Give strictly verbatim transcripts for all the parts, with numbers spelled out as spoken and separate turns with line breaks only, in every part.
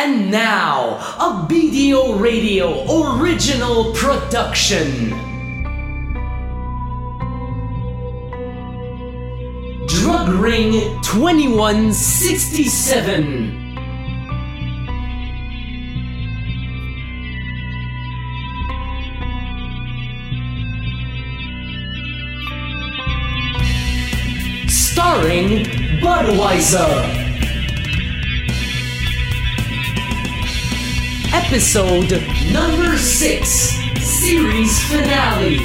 And now, a B D O Radio original production. Drug Ring twenty-one sixty-seven. Starring Budweiser. Episode number six, series finale.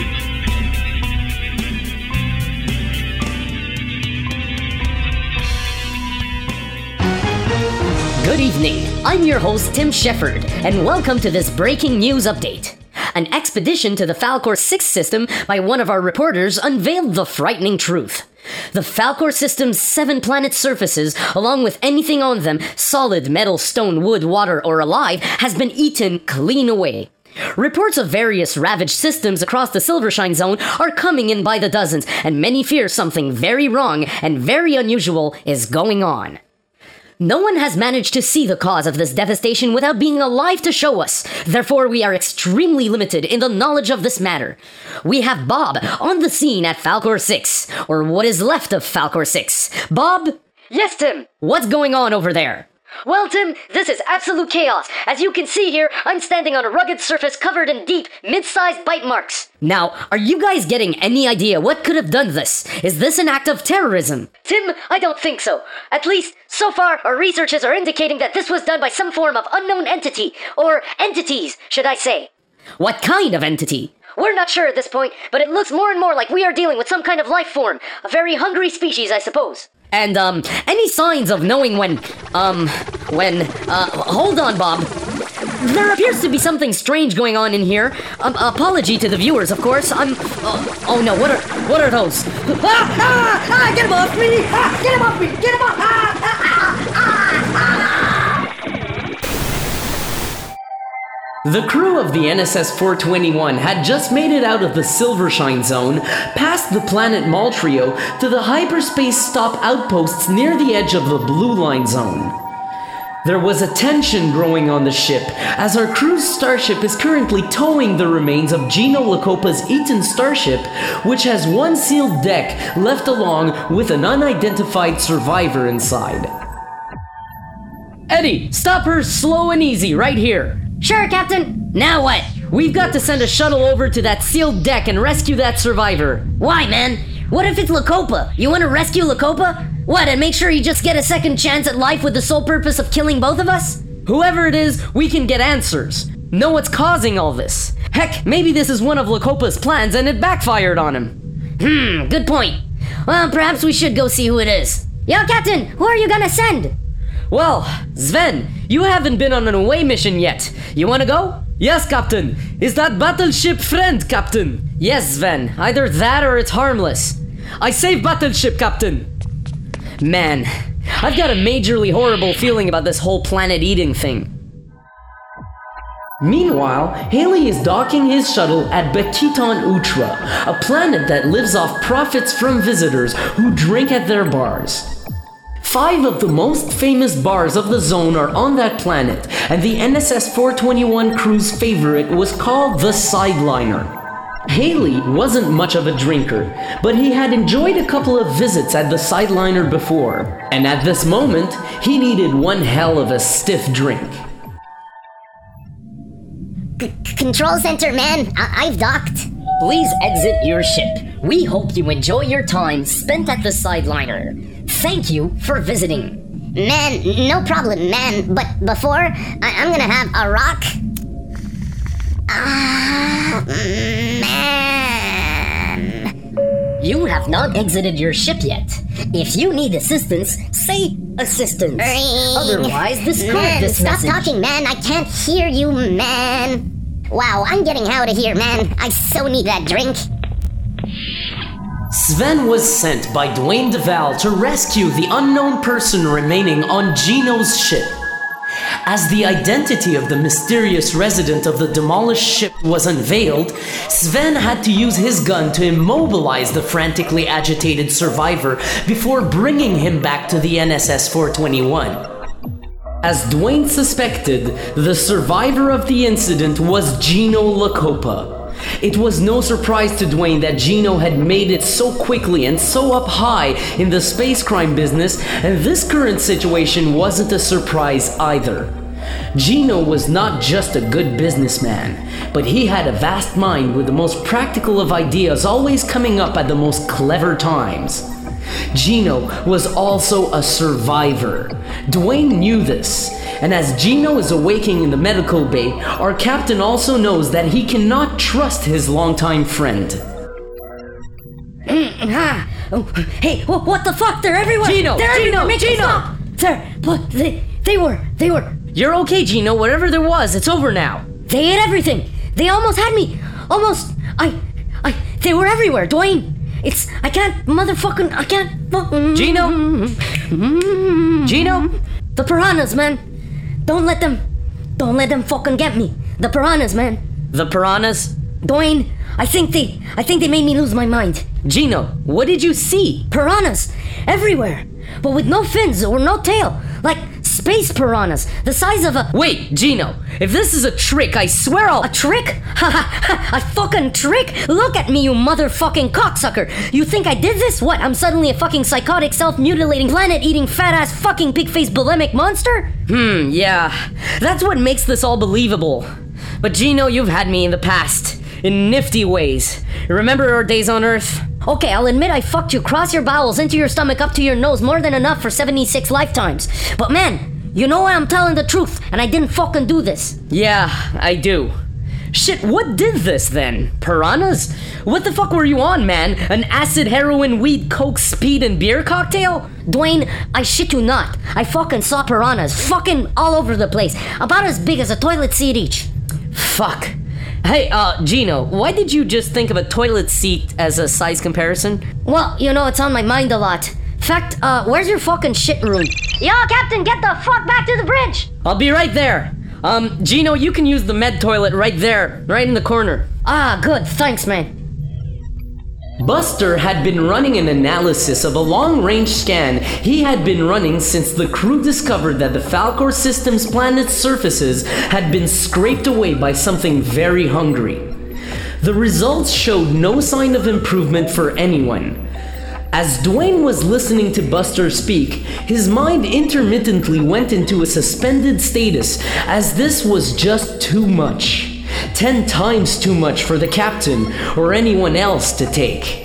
Good evening, I'm your host Tim Shepard, and welcome to this breaking news update. An expedition to the Falkor six system by one of our reporters unveiled the frightening truth. The Falkor system's seven planet surfaces, along with anything on them, solid, metal, stone, wood, water, or alive, has been eaten clean away. Reports of various ravaged systems across the Silvershine Zone are coming in by the dozens, and many fear something very wrong and very unusual is going on. No one has managed to see the cause of this devastation without being alive to show us. Therefore, we are extremely limited in the knowledge of this matter. We have Bob on the scene at Falkor six, or what is left of Falkor six. Bob? Yes, Tim. What's going on over there? Well, Tim, this is absolute chaos. As you can see here, I'm standing on a rugged surface covered in deep, mid-sized bite marks. Now, are you guys getting any idea what could have done this? Is this an act of terrorism? Tim, I don't think so. At least, so far, our researchers are indicating that this was done by some form of unknown entity, or entities, should I say. What kind of entity? We're not sure at this point, but it looks more and more like we are dealing with some kind of life form. A very hungry species, I suppose. And, um, any signs of knowing when, um, when, uh, hold on, Bob. There appears to be something strange going on in here. Um, apology to the viewers, of course. I'm, uh, oh no, what are, what are those? Ah, ah, ah, get him off me! Ah, get him off me! Get him off! Ah, ah, ah, ah, ah.
The crew of the N S S four twenty-one had just made it out of the Silvershine Zone, past the planet Maltrio, to the hyperspace stop outposts near the edge of the Blue Line Zone. There was a tension growing on the ship, as our crew's starship is currently towing the remains of Gino Lacopa's Eaton starship, which has one sealed deck left along with an unidentified survivor inside. Eddie, stop her slow and easy right here.
Sure, Captain. Now what?
We've got to send a shuttle over to that sealed deck and rescue that survivor.
Why, man? What if it's Lacopa? You want to rescue Lacopa? What, and make sure you just get a second chance at life with the sole purpose of killing both of us?
Whoever it is, we can get answers. Know what's causing all this. Heck, maybe this is one of Lacopa's plans and it backfired on him.
Hmm, good point. Well, perhaps we should go see who it is. Yo, Captain, who are you gonna send?
Well, Sven, you haven't been on an away mission yet. You wanna go? Yes, Captain. Is that battleship friend, Captain? Yes, Sven. Either that or it's harmless. I saved battleship, Captain. Man, I've got a majorly horrible feeling about this whole planet-eating thing. Meanwhile, Haley is docking his shuttle at Bekiton Utra, a planet that lives off profits from visitors who drink at their bars. Five of the most famous bars of the zone are on that planet, and the N S S four twenty-one crew's favorite was called the Sideliner. Haley wasn't much of a drinker, but he had enjoyed a couple of visits at the Sideliner before, and at this moment, he needed one hell of a stiff drink.
C- Control Center, man, I- I've docked.
Please exit your ship. We hope you enjoy your time spent at the Sideliner. Thank you for visiting.
Man, no problem, man. But before, I- I'm gonna have a rock. Ah, man.
You have not exited your ship yet. If you need assistance, say assistance.
Ring.
Otherwise, discard
man,
this
stop
message.
talking, man. I can't hear you, man. Wow, I'm getting out of here, man. I so need that drink.
Sven was sent by Dwayne DeVal to rescue the unknown person remaining on Gino's ship. As the identity of the mysterious resident of the demolished ship was unveiled, Sven had to use his gun to immobilize the frantically agitated survivor before bringing him back to the N S S four twenty-one. As Dwayne suspected, the survivor of the incident was Gino Lacopa. It was no surprise to Dwayne that Gino had made it so quickly and so up high in the space crime business, and this current situation wasn't a surprise either. Gino was not just a good businessman, but he had a vast mind with the most practical of ideas always coming up at the most clever times. Gino was also a survivor. Dwayne knew this, and as Gino is awaking in the medical bay, our captain also knows that he cannot trust his longtime friend.
Hey, wh- what the fuck? They're everywhere!
Gino!
They're
Gino!
everywhere! Make them
Gino!
stop! They're, but they, they were, they were...
You're okay, Gino. Whatever there was, it's over now.
They ate everything! They almost had me! Almost! I, I, they were everywhere, Dwayne! It's, I can't motherfucking, I can't fucking...
Gino? Gino?
The piranhas, man! Don't let them, don't let them fucking get me! The piranhas, man!
The piranhas?
Dwayne, I think they, I think they made me lose my mind.
Gino, what did you see?
Piranhas! Everywhere! But with no fins or no tail! Like space piranhas, the size of a...
Wait, Gino, if this is a trick, I swear I'll...
A trick? Ha ha ha! A fucking trick? Look at me, you motherfucking cocksucker! You think I did this? What, I'm suddenly a fucking psychotic, self-mutilating, planet-eating, fat-ass, fucking pig-faced bulimic monster?
Hmm, yeah. That's what makes this all believable. But Gino, you've had me in the past. In nifty ways. Remember our days on Earth?
Okay, I'll admit I fucked you cross your bowels into your stomach up to your nose more than enough for seventy-six lifetimes. But man, you know I'm telling the truth, and I didn't fucking do this.
Yeah, I do. Shit, what did this then? Piranhas? What the fuck were you on, man? An acid, heroin, weed, coke, speed, and beer cocktail?
Dwayne, I shit you not. I fucking saw piranhas fucking all over the place. About as big as a toilet seat each.
Fuck. Hey, uh, Gino, why did you just think of a toilet seat as a size comparison?
Well, you know, it's on my mind a lot. In fact, uh, where's your fucking shit room? Yo, Captain, get the fuck back to the bridge!
I'll be right there. Um, Gino, you can use the med toilet right there, right in the corner.
Ah, good, thanks, man.
Buster had been running an analysis of a long-range scan he had been running since the crew discovered that the Falkor system's planet's surfaces had been scraped away by something very hungry. The results showed no sign of improvement for anyone. As Dwayne was listening to Buster speak, his mind intermittently went into a suspended status, as this was just too much. Ten times too much for the captain or anyone else to take.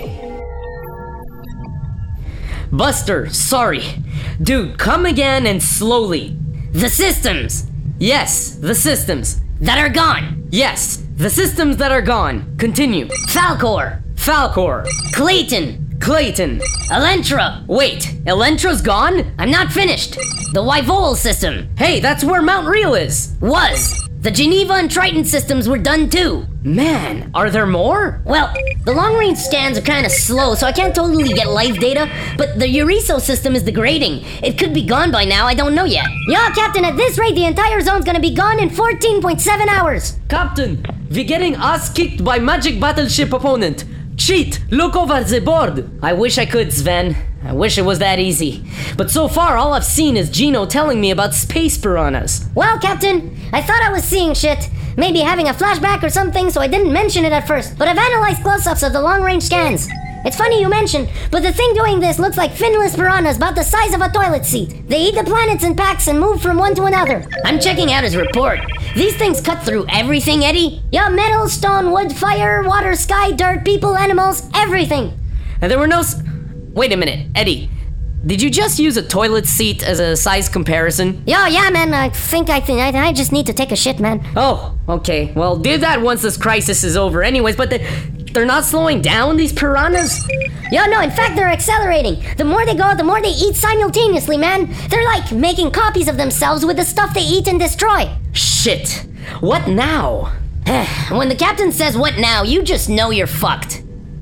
Buster, sorry. Dude, come again and slowly.
The systems!
Yes, the systems.
That are gone!
Yes, the systems that are gone. Continue.
Falkor!
Falkor.
Clayton!
Clayton.
Elentra!
Wait, Elentra's gone?
I'm not finished! The Wyvol system!
Hey, that's where Mount Real is!
Was! The Geneva and Triton systems were done too!
Man, are there more?
Well, the long-range scans are kinda slow, so I can't totally get live data, but the Eureso system is degrading. It could be gone by now, I don't know yet. Yeah, Captain, at this rate, the entire zone's gonna be gone in fourteen point seven hours!
Captain, we're getting ass-kicked by magic battleship opponent. Cheat! Look over the board! I wish I could, Sven. I wish it was that easy. But so far, all I've seen is Gino telling me about space piranhas.
Well, Captain, I thought I was seeing shit. Maybe having a flashback or something, so I didn't mention it at first. But I've analyzed close-ups of the long-range scans. It's funny you mention, but the thing doing this looks like finless piranhas about the size of a toilet seat. They eat the planets in packs and move from one to another. I'm checking out his report. These things cut through everything, Eddie. Yeah, metal, stone, wood, fire, water, sky, dirt, people, animals, everything.
And there were no... S- Wait a minute, Eddie. Did you just use a toilet seat as a size comparison?
Yeah, yeah, man. I think I think I, I just need to take a shit, man.
Oh, okay. Well, do that once this crisis is over anyways, but they, they're not slowing down, these piranhas?
Yeah, no, in fact, they're accelerating. The more they go, the more they eat simultaneously, man. They're like making copies of themselves with the stuff they eat and destroy.
Shit. What now?
When the captain says what now, you just know you're fucked.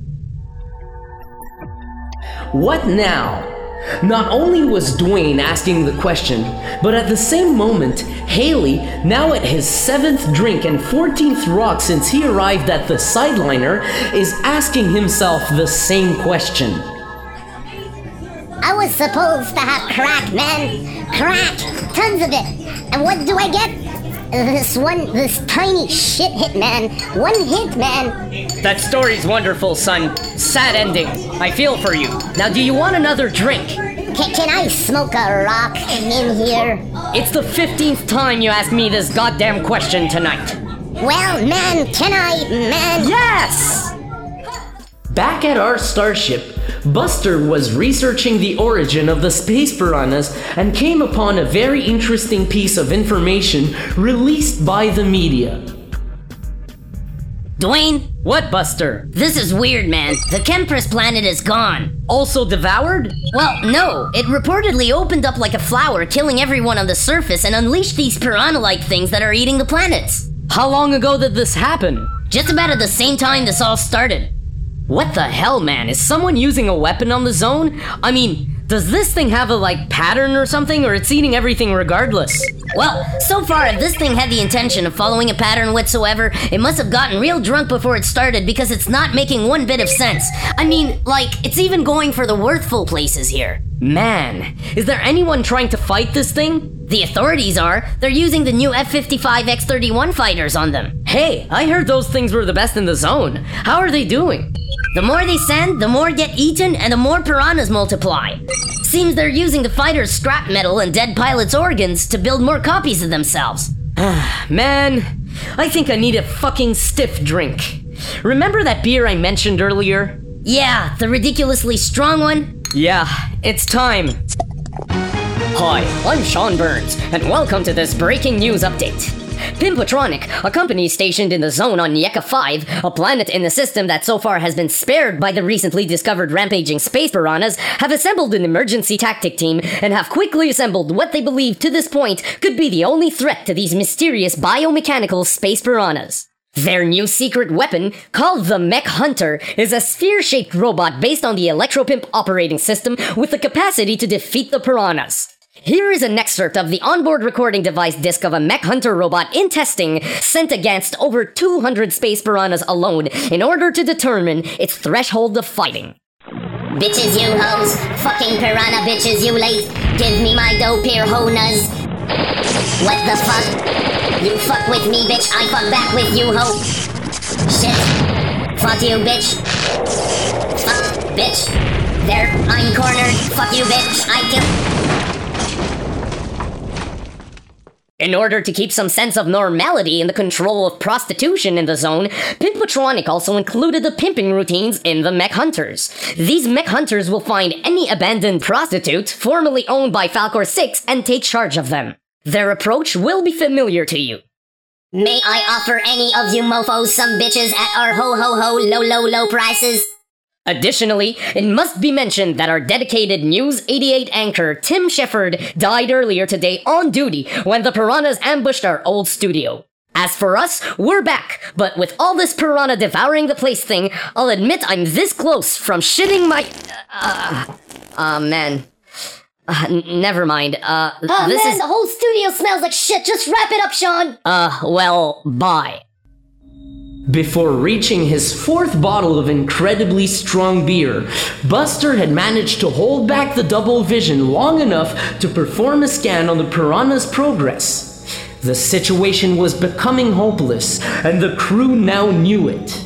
What now? Not only was Dwayne asking the question, but at the same moment, Haley, now at his seventh drink and fourteenth rock since he arrived at the Sideliner, is asking himself the same question.
I was supposed to have crack, man. Crack. Tons of it. And what do I get? This one, this tiny shit hit, man. One hit, man.
That story's wonderful, son. Sad ending. I feel for you. Now, do you want another drink?
Can, can I smoke a rock in here?
It's the fifteenth time you asked me this goddamn question tonight.
Well, man, can I, man?
Yes!
Back at our starship, Buster was researching the origin of the space piranhas and came upon a very interesting piece of information released by the media.
Dwayne? What, Buster?
This is weird, man. The Chempress planet is gone.
Also devoured?
Well, no. It reportedly opened up like a flower, killing everyone on the surface and unleashed these piranha-like things that are eating the planets.
How long ago did this happen?
Just about at the same time this all started.
What the hell, man? Is someone using a weapon on the zone? I mean, does this thing have a, like, pattern or something, or it's eating everything regardless?
Well, so far, if this thing had the intention of following a pattern whatsoever, it must have gotten real drunk before it started because it's not making one bit of sense. I mean, like, it's even going for the worthful places here.
Man, is there anyone trying to fight this thing?
The authorities are. They're using the new F fifty-five X thirty-one fighters on them.
Hey, I heard those things were the best in the zone. How are they doing?
The more they send, the more get eaten, and the more piranhas multiply. Seems they're using the fighters' scrap metal and dead pilots' organs to build more copies of themselves.
Man, I think I need a fucking stiff drink. Remember that beer I mentioned earlier?
Yeah, the ridiculously strong one?
Yeah, it's time.
Hi, I'm Sean Burns, and welcome to this breaking news update. Pimpatronic, a company stationed in the zone on Yeka five, a planet in the system that so far has been spared by the recently discovered rampaging space piranhas, have assembled an emergency tactic team and have quickly assembled what they believe to this point could be the only threat to these mysterious biomechanical space piranhas. Their new secret weapon, called the Mech Hunter, is a sphere-shaped robot based on the Electropimp operating system with the capacity to defeat the piranhas. Here is an excerpt of the onboard recording device disc of a Mech Hunter robot in testing, sent against over two hundred space piranhas alone in order to determine its threshold of fighting.
Bitches, you hoes. Fucking piranha bitches, you late. Give me my dope here, honas. What the fuck? You fuck with me, bitch. I fuck back with you, ho. Shit. Fuck you, bitch. Fuck, bitch. There, I'm cornered. Fuck you, bitch. I kill...
In order to keep some sense of normality in the control of prostitution in the zone, Pimpatronic also included the pimping routines in the Mech Hunters. These Mech Hunters will find any abandoned prostitute formerly owned by Falcor six and take charge of them. Their approach will be familiar to you.
May I offer any of you mofos some bitches at our ho-ho-ho low-low-low prices?
Additionally, it must be mentioned that our dedicated News eighty-eight anchor, Tim Shepard, died earlier today on duty when the piranhas ambushed our old studio. As for us, we're back, but with all this piranha devouring the place thing, I'll admit I'm this close from shitting my... Uh, uh man. Uh, n- never mind, uh,
oh,
this
man,
is...
the whole studio smells like shit. Just wrap it up, Sean.
Uh, well, bye.
Before reaching his fourth bottle of incredibly strong beer, Buster had managed to hold back the double vision long enough to perform a scan on the piranha's progress. The situation was becoming hopeless, and the crew now knew it.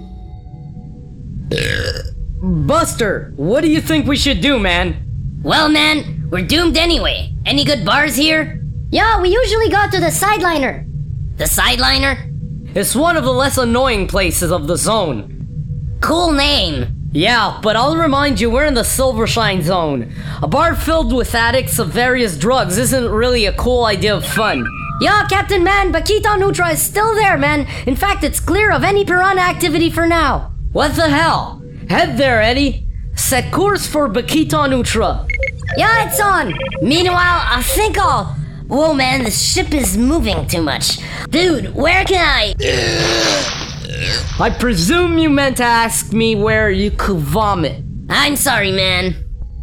Buster, what do you think we should do, man?
Well, man, we're doomed anyway. Any good bars here?
Yeah, we usually go to the Sideliner.
The Sideliner?
It's one of the less annoying places of the zone.
Cool name.
Yeah, but I'll remind you, we're in the Silvershine Zone. A bar filled with addicts of various drugs isn't really a cool idea of fun.
Yeah, Captain Man, Bakita Nutra is still there, man. In fact, it's clear of any piranha activity for now.
What the hell? Head there, Eddie. Set course for Bakita Nutra.
Yeah, it's on.
Meanwhile, I think I'll... Whoa, man, the ship is moving too much. Dude, where can I...
I presume you meant to ask me where you could vomit.
I'm sorry, man.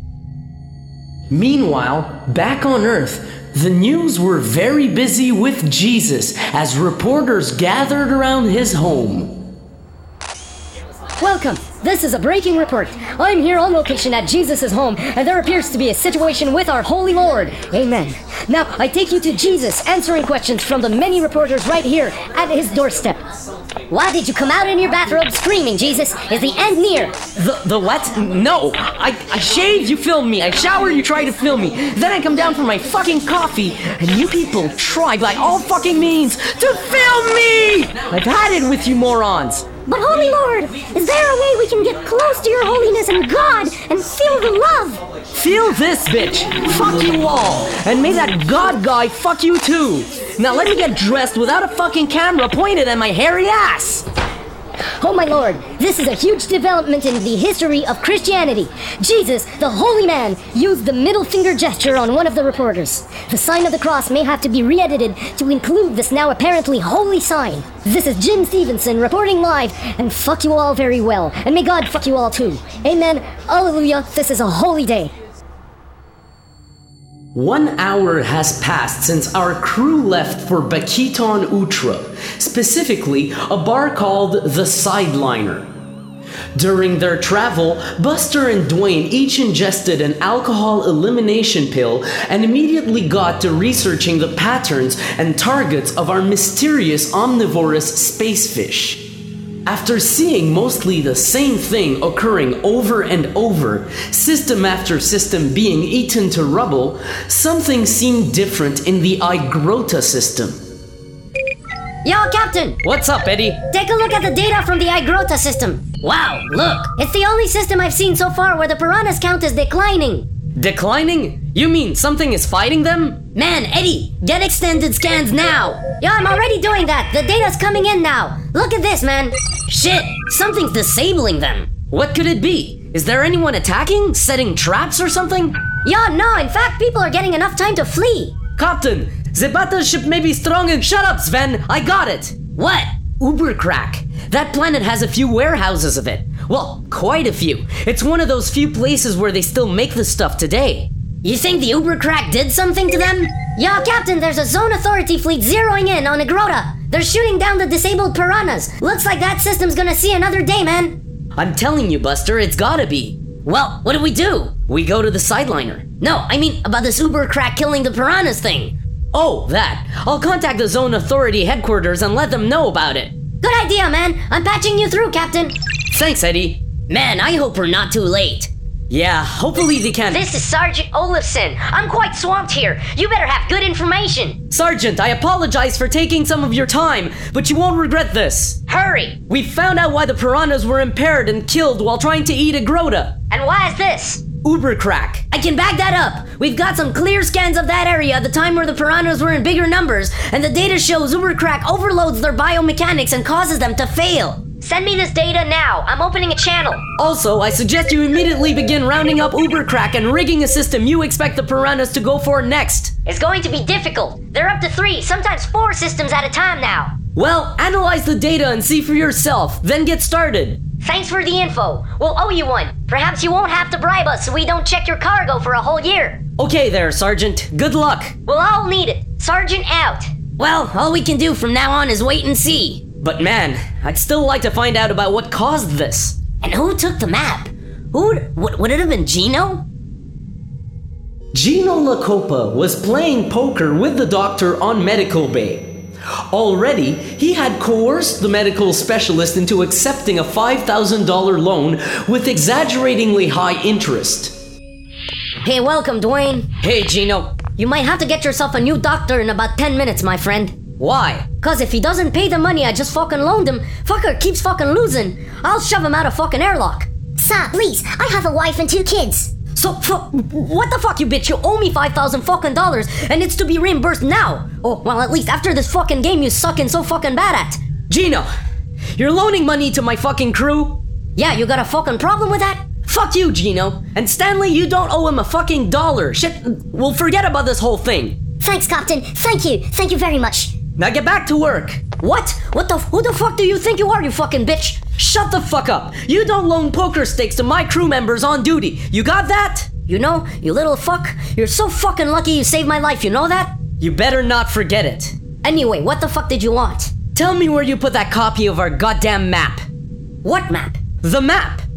Meanwhile, back on Earth, the news were very busy with Jesus as reporters gathered around his home.
Welcome.
this is a breaking report. I'm here on location at Jesus' home, and there appears to be a situation with our Holy Lord. Amen. Now, I take you to Jesus, answering questions from the many reporters right here at his doorstep.
Why did you come out in your bathrobe screaming, Jesus? Is the end near?
The the what? No. I, I shaved, you film me. I shower, you try to film me. Then I come down for my fucking coffee, and you people try by all fucking means to film me! I've had it with you morons.
But Holy Lord, is there a way we can get close to your holiness and God and feel the love?
Feel this, bitch. Fuck you all. And may that God guy fuck you too. Now let me get dressed without a fucking camera pointed at my hairy ass.
Oh my Lord, this is a huge development in the history of Christianity. Jesus, the holy man, used the middle finger gesture on one of the reporters. The sign of the cross may have to be re-edited to include this now apparently holy sign. This is Jim Stevenson reporting live, and fuck you all very well, and may God fuck you all too. Amen. Hallelujah. This is a holy day.
One hour has passed since our crew left for Bakiton Utra, specifically a bar called The Sideliner. During their travel, Buster and Dwayne each ingested an alcohol elimination pill and immediately got to researching the patterns and targets of our mysterious omnivorous space fish. After seeing mostly the same thing occurring over and over, system after system being eaten to rubble, something seemed different in the Igrota system.
Yo, Captain!
What's up, Eddie?
Take a look at the data from the Igrota system. Wow, look! It's the only system I've seen so far where the piranhas count is declining.
Declining? You mean something is fighting them?
Man, Eddie, get extended scans now! Yeah, I'm already doing that! The data's coming in now! Look at this, man! Shit, something's disabling them!
What could it be? Is there anyone attacking? Setting traps or something?
Yeah, no, in fact, people are getting enough time to flee!
Captain, the battleship may be strong and shut up, Sven! I got it!
What?
Ubercrack. That planet has a few warehouses of it. Well, quite a few. It's one of those few places where they still make the stuff today.
You think the Ubercrack did something to them? Yeah, Captain, there's a Zone Authority fleet zeroing in on Igrota. They're shooting down the disabled piranhas. Looks like that system's gonna see another day, man.
I'm telling you, Buster, it's gotta be.
Well, what do we do?
We go to the Sideliner.
No, I mean about this Ubercrack killing the piranhas thing.
Oh, that. I'll contact the Zone Authority headquarters and let them know about it.
Good idea, man. I'm patching you through, Captain.
Thanks, Eddie.
Man, I hope we're not too late.
Yeah, hopefully they can.
This is Sergeant Olafson. I'm quite swamped here. You better have good information.
Sergeant, I apologize for taking some of your time, but you won't regret this.
Hurry!
We found out why the piranhas were impaired and killed while trying to eat Igrota.
And why is this?
Ubercrack.
I can back that up. We've got some clear scans of that area at the time where the piranhas were in bigger numbers, and the data shows Ubercrack overloads their biomechanics and causes them to fail. Send me this data now. I'm opening a channel.
Also, I suggest you immediately begin rounding up Ubercrack and rigging a system you expect the piranhas to go for next.
It's going to be difficult. They're up to three, sometimes four systems at a time now.
Well, analyze the data and see for yourself, then get started.
Thanks for the info. We'll owe you one. Perhaps you won't have to bribe us so we don't check your cargo for a whole year.
Okay there, Sergeant. Good luck.
We'll all need it. Sergeant out. Well, all we can do from now on is wait and see.
But man, I'd still like to find out about what caused this.
And who took the map? Who would, would it have been Gino?
Gino LaCopa was playing poker with the doctor on Medical Bay. Already, he had coerced the medical specialist into accepting a five thousand dollars loan with exaggeratingly high interest.
Hey, welcome, Dwayne.
Hey, Gino.
You might have to get yourself a new doctor in about ten minutes, my friend.
Why?
Cause if he doesn't pay the money I just fucking loaned him, fucker keeps fucking losing. I'll shove him out a fucking airlock.
Sir, please, I have a wife and two kids.
So, fu- what the fuck, you bitch? You owe me five thousand fucking dollars, and it's to be reimbursed now. Oh, well, at least after this fucking game you sucking so fucking bad at.
Gino, you're loaning money to my fucking crew?
Yeah, you got a fucking problem with that?
Fuck you, Gino. And Stanley, you don't owe him a fucking dollar. Shit, we'll forget about this whole thing.
Thanks, Captain. Thank you. Thank you very much.
Now get back to work.
What? What the? Who the fuck do you think you are, you fucking bitch?
Shut the fuck up. You don't loan poker stakes to my crew members on duty. You got that?
You know, you little fuck, you're so fucking lucky you saved my life, you know that?
You better not forget it.
Anyway, what the fuck did you want?
Tell me where you put that copy of our goddamn map.
What map?
The map.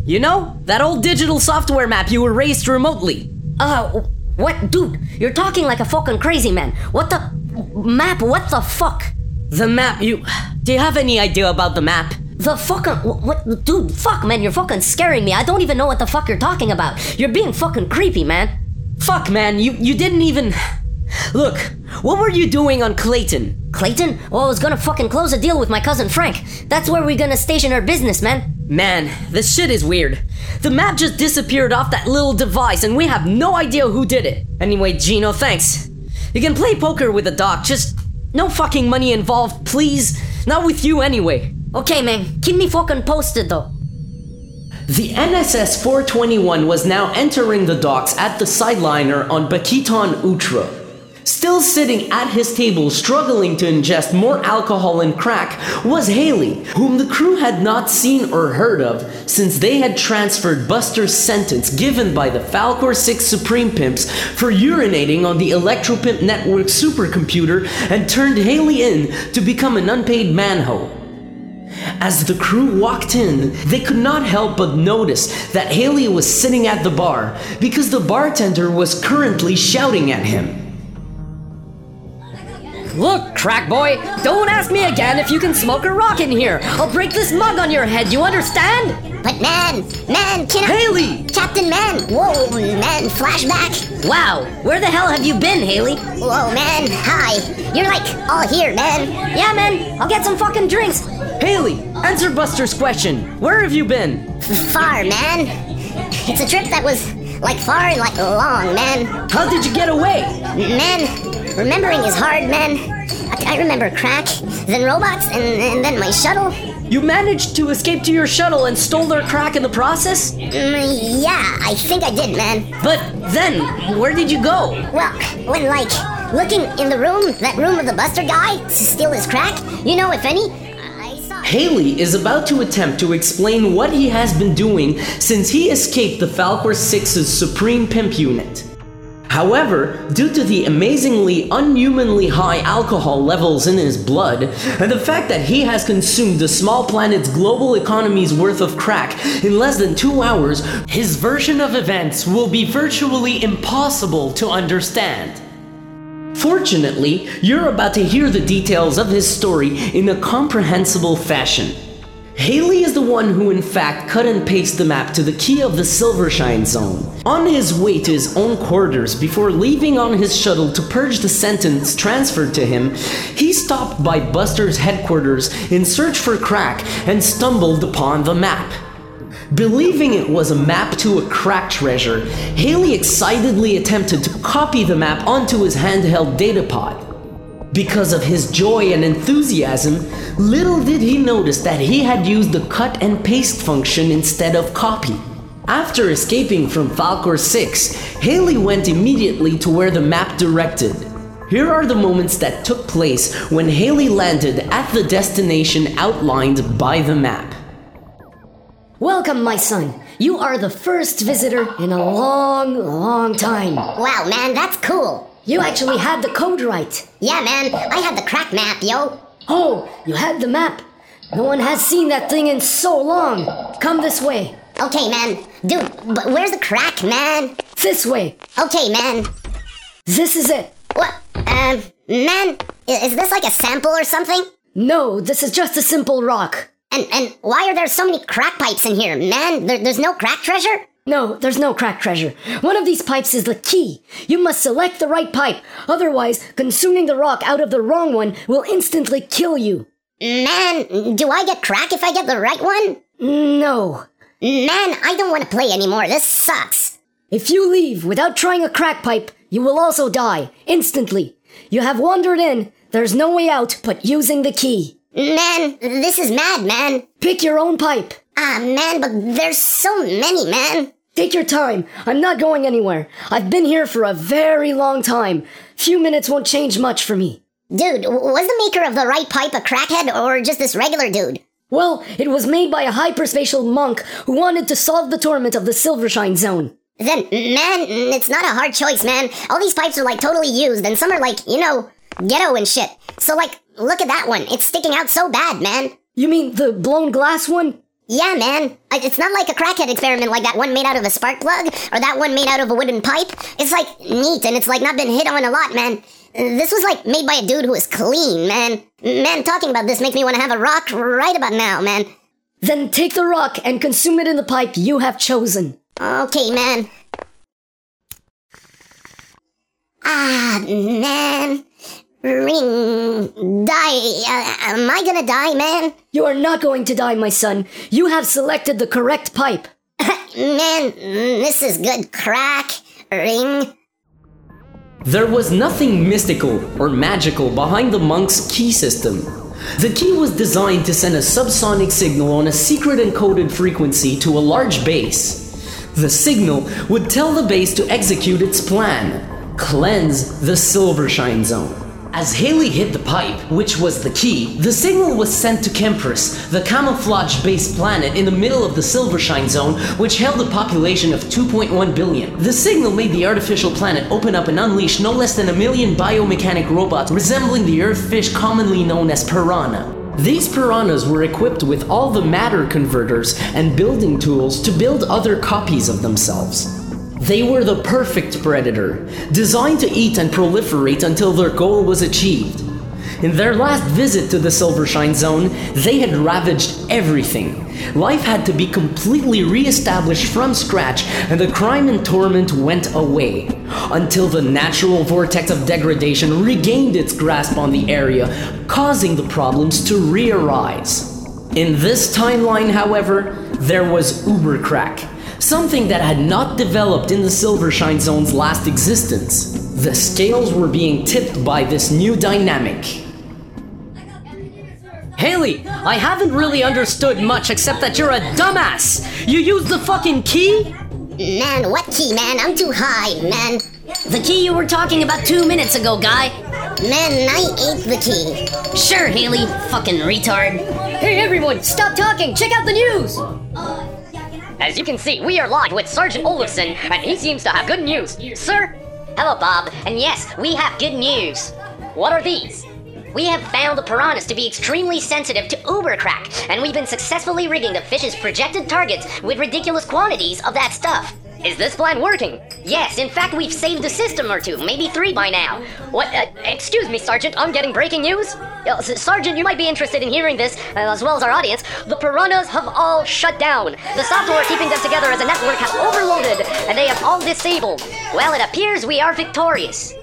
You know, that old digital software map you erased remotely.
Uh, what? Dude, you're talking like a fucking crazy man. What the... Map? What the fuck?
The map, you... Do you have any idea about the map?
The fucking... What? Dude, fuck, man, you're fucking scaring me. I don't even know what the fuck you're talking about. You're being fucking creepy, man.
Fuck, man, you, you didn't even... Look, what were you doing on Clayton?
Clayton? Well, I was gonna fucking close a deal with my cousin Frank. That's where we're gonna station our business, man.
Man, this shit is weird. The map just disappeared off that little device and we have no idea who did it. Anyway, Gino, thanks. You can play poker with the doc, just no fucking money involved, please. Not with you anyway.
Okay, man, keep me fucking posted though.
The N S S four twenty-one was now entering the docks at the Sideliner on Bakiton Utra. Still sitting at his table struggling to ingest more alcohol and crack was Haley, whom the crew had not seen or heard of since they had transferred Buster's sentence given by the Falcor six Supreme Pimps for urinating on the Electropimp Network supercomputer and turned Haley in to become an unpaid manho. As the crew walked in, they could not help but notice that Haley was sitting at the bar because the bartender was currently shouting at him.
Look, crack boy, don't ask me again if you can smoke a rock in here. I'll break this mug on your head, you understand?
But man, man, can I...
Haley!
Captain Man! Whoa, man, flashback!
Wow, where the hell have you been, Haley?
Whoa, man, hi. You're like all here, man.
Yeah, man, I'll get some fucking drinks.
Haley, answer Buster's question. Where have you been?
Far, man. It's a trip that was like far and like long, man.
How did you get away?
Man... Remembering is hard, man. I, I remember crack, then robots, and, and then my shuttle.
You managed to escape to your shuttle and stole their crack in the process?
Mm, yeah, I think I did, man.
But then, where did you go?
Well, when, like, looking in the room, that room of the Buster guy, to steal his crack, you know, if any, I saw...
Haley is about to attempt to explain what he has been doing since he escaped the Falcor six's Supreme Pimp unit. However, due to the amazingly unhumanly high alcohol levels in his blood, and the fact that he has consumed the small planet's global economy's worth of crack in less than two hours, his version of events will be virtually impossible to understand. Fortunately, you're about to hear the details of his story in a comprehensible fashion. Haley is the one who in fact cut and pasted the map to the key of the Silvershine Zone. On his way to his own quarters before leaving on his shuttle to purge the sentence transferred to him, he stopped by Buster's headquarters in search for crack and stumbled upon the map. Believing it was a map to a crack treasure, Haley excitedly attempted to copy the map onto his handheld datapod. Because of his joy and enthusiasm, little did he notice that he had used the cut and paste function instead of copy. After escaping from Falcor six, Haley went immediately to where the map directed. Here are the moments that took place when Haley landed at the destination outlined by the map.
Welcome, my son. You are the first visitor in a long, long time.
Wow, man, that's cool.
You actually had the code right.
Yeah, man, I had the crack map, yo.
Oh, you had the map. No one has seen that thing in so long. Come this way.
Okay, man. Dude, but where's the crack, man?
This way.
Okay, man.
This is it.
What? Um, man, is this like a sample or something?
No, this is just a simple rock.
And and why are there so many crack pipes in here, man? There, there's no crack treasure?
No, there's no crack treasure. One of these pipes is the key. You must select the right pipe. Otherwise, consuming the rock out of the wrong one will instantly kill you.
Man, do I get crack if I get the right one?
No.
Man, I don't want to play anymore. This sucks.
If you leave without trying a crack pipe, you will also die, instantly. You have wandered in. There's no way out but using the key.
Man, this is mad, man.
Pick your own pipe.
Ah, man, but there's so many, man.
Take your time. I'm not going anywhere. I've been here for a very long time. Few minutes won't change much for me.
Dude, was the maker of the right pipe a crackhead or just this regular dude?
Well, it was made by a hyperspatial monk who wanted to solve the torment of the Silvershine Zone.
Then, man, it's not a hard choice, man. All these pipes are like totally used and some are like, you know, ghetto and shit. So like, look at that one. It's sticking out so bad, man.
You mean the blown glass one?
Yeah, man. It's not like a crackhead experiment like that one made out of a spark plug or that one made out of a wooden pipe. It's like neat and it's like not been hit on a lot, man. This was like made by a dude who was clean, man. Man, talking about this makes me want to have a rock right about now, man.
Then take the rock and consume it in the pipe you have chosen.
Okay, man. Ah, man. Ring. Die. Uh, am I gonna die, man?
You are not going to die, my son. You have selected the correct pipe.
Man, this is good crack. Ring.
There was nothing mystical or magical behind the monk's key system. The key was designed to send a subsonic signal on a secret encoded frequency to a large base. The signal would tell the base to execute its plan: cleanse the Silvershine Zone. As Haley hit the pipe, which was the key, the signal was sent to Kemprus, the camouflage-based planet in the middle of the Silvershine Zone, which held a population of two point one billion. The signal made the artificial planet open up and unleash no less than a million biomechanic robots resembling the Earth fish commonly known as piranha. These piranhas were equipped with all the matter converters and building tools to build other copies of themselves. They were the perfect predator, designed to eat and proliferate until their goal was achieved. In their last visit to the Silvershine Zone, they had ravaged everything. Life had to be completely re-established from scratch, and the crime and torment went away, until the natural vortex of degradation regained its grasp on the area, causing the problems to re-arise. In this timeline, however, there was Ubercrack, something that had not developed in the Silvershine Zone's last existence. The scales were being tipped by this new dynamic.
Haley, I haven't really understood much except that you're a dumbass! You used the fucking key?
Man, what key, man? I'm too high, man.
The key you were talking about two minutes ago, guy.
Man, I ate the key.
Sure, Haley, fucking retard.
Hey everyone, stop talking! Check out the news!
As you can see, we are live with Sergeant Olafson, and he seems to have good news. Sir?
Hello, Bob. And yes, we have good news.
What are these?
We have found the piranhas to be extremely sensitive to Ubercrack, and we've been successfully rigging the fish's projected targets with ridiculous quantities of that stuff.
Is this plan working?
Yes, in fact, we've saved a system or two, maybe three by now.
What? Uh, excuse me, Sergeant, I'm getting breaking news? Uh, Sergeant, you might be interested in hearing this, uh, as well as our audience. The piranhas have all shut down. The software keeping them together as a network has overloaded, and they have all disabled.
Well, it appears we are victorious.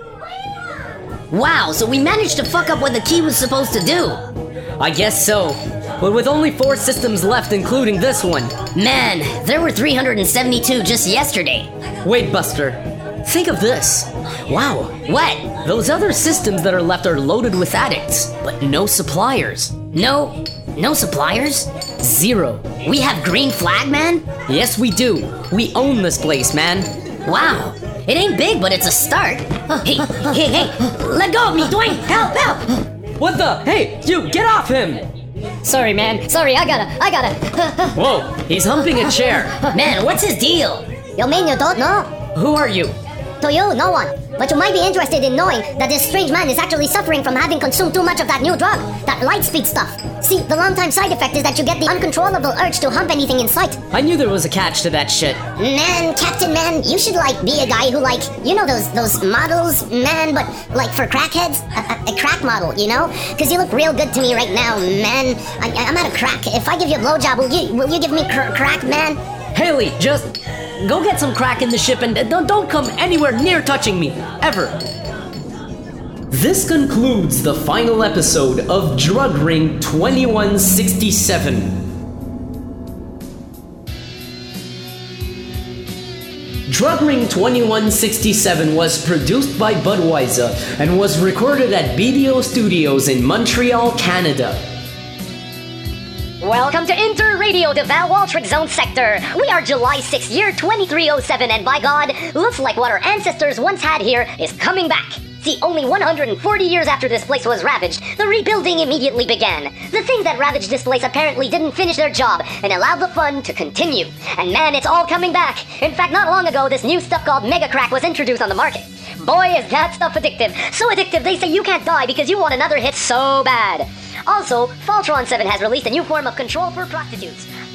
Wow, so we managed to fuck up what the key was supposed to do.
I guess so. But with only four systems left, including this one.
Man, there were three hundred seventy-two just yesterday.
Wait, Buster. Think of this.
Wow, what?
Those other systems that are left are loaded with addicts, but no suppliers.
No, no suppliers?
Zero.
We have green flag, man?
Yes, we do. We own this place, man.
Wow. It ain't big, but it's a start. Hey, hey, hey, let go of me, Dwayne! Help, help!
What the? Hey, you, get off him!
Sorry, man. Sorry, I gotta, I gotta.
Whoa, he's humping a chair.
Man, what's his deal?
You mean you don't know?
Who are you?
To you, no one. But you might be interested in knowing that this strange man is actually suffering from having consumed too much of that new drug, that light speed stuff. See, the long-time side effect is that you get the uncontrollable urge to hump anything in sight.
I knew there was a catch to that shit.
Man, Captain Man, you should, like, be a guy who, like, you know those those models, man, but, like, for crackheads? A, a, a crack model, you know? Because you look real good to me right now, man. I, I'm out of crack. If I give you a blowjob, will you, will you give me cr- crack, man?
Haley, just go get some crack in the ship and don't, don't come anywhere near touching me, ever.
This concludes the final episode of Drug Ring twenty-one sixty-seven. Drug Ring twenty-one sixty-seven was produced by Budweiser and was recorded at B D O Studios in Montreal, Canada.
Welcome to Inter Radio, the Val Waltrick Zone Sector. We are July sixth, year twenty-three oh seven, and by God, looks like what our ancestors once had here is coming back. See, only one hundred forty years after this place was ravaged, the rebuilding immediately began. The things that ravaged this place apparently didn't finish their job and allowed the fun to continue. And man, it's all coming back. In fact, not long ago, this new stuff called Mega Crack was introduced on the market. Boy, is that stuff addictive. So addictive, they say you can't die because you want another hit so bad. Also, Faltron seven has released a new form of control for prostitutes.